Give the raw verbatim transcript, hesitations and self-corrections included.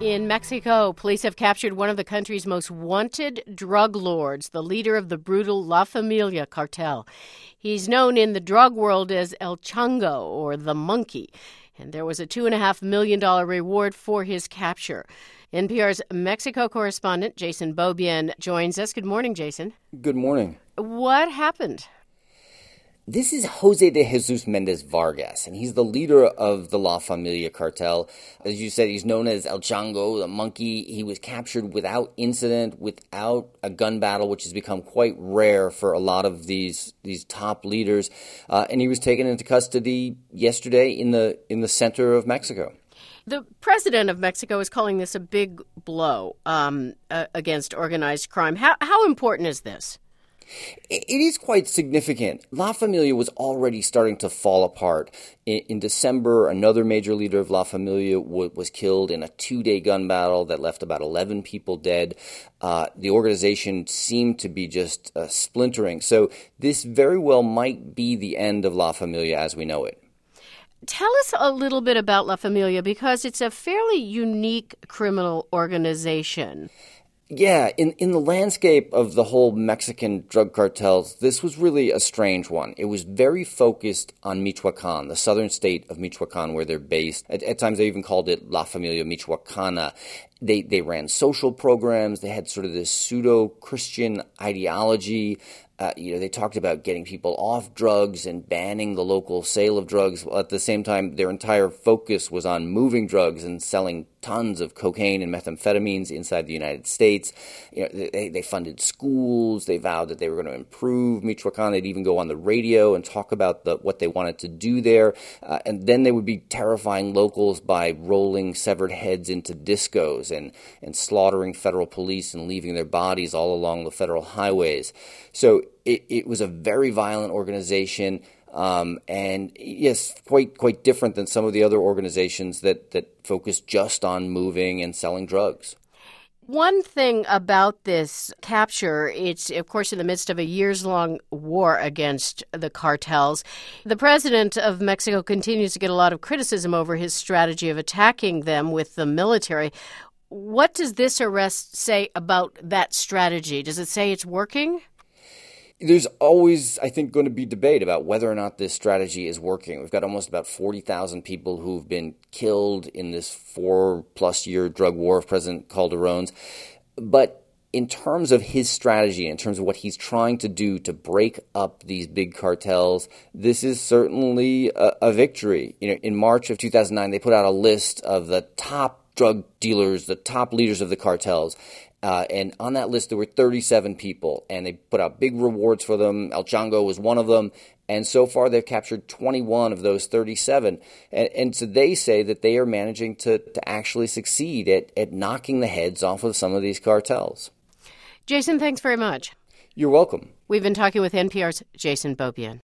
In Mexico, police have captured one of the country's most wanted drug lords, the leader of the brutal La Familia cartel. He's known in the drug world as El Chango, or the Monkey, and there was a two point five million dollars reward for his capture. N P R's Mexico correspondent Jason Beaubien joins us. Good morning, Jason. Good morning. What happened? This is Jose de Jesus Mendez Vargas, and he's the leader of the La Familia cartel. As you said, he's known as El Chango, the Monkey. He was captured without incident, without a gun battle, which has become quite rare for a lot of these these top leaders. Uh, and he was taken into custody yesterday in the in the center of Mexico. The president of Mexico is calling this a big blow um, uh, against organized crime. How how important is this? It is quite significant. La Familia was already starting to fall apart. In, in December, another major leader of La Familia w- was killed in a two-day gun battle that left about eleven people dead. Uh, the organization seemed to be just uh, splintering. So this very well might be the end of La Familia as we know it. Tell us a little bit about La Familia, because it's a fairly unique criminal organization. Yeah, in, in the landscape of the whole Mexican drug cartels, this was really a strange one. It was very focused on Michoacan, the southern state of Michoacan where they're based. At, at times they even called it La Familia Michoacana. They they ran social programs. They had sort of this pseudo-Christian ideology. Uh, you know, they talked about getting people off drugs and banning the local sale of drugs. While at the same time, their entire focus was on moving drugs and selling tons of cocaine and methamphetamines inside the United States. You know, they, they funded schools. They vowed that they were going to improve Michoacan. They'd even go on the radio and talk about the, what they wanted to do there. Uh, and then they would be terrifying locals by rolling severed heads into discos and, and slaughtering federal police and leaving their bodies all along the federal highways. So it, it was a very violent organization. Um, and yes, quite quite different than some of the other organizations that, that focus just on moving and selling drugs. One thing about this capture, it's, of course, in the midst of a years-long war against the cartels. The president of Mexico continues to get a lot of criticism over his strategy of attacking them with the military. What does this arrest say about that strategy? Does it say it's working? There's always, I think, going to be debate about whether or not this strategy is working. We've got almost about forty thousand people who've been killed in this four-plus-year drug war of President Calderon's. But in terms of his strategy, in terms of what he's trying to do to break up these big cartels, this is certainly a, a victory. You know, in March of two thousand nine, they put out a list of the top drug dealers, the top leaders of the cartels. Uh, and on that list, there were thirty-seven people, and they put out big rewards for them. El Chango was one of them. And so far, they've captured twenty-one of those thirty-seven. And, and so they say that they are managing to, to actually succeed at, at knocking the heads off of some of these cartels. Jason, thanks very much. You're welcome. We've been talking with N P R's Jason Beaubien.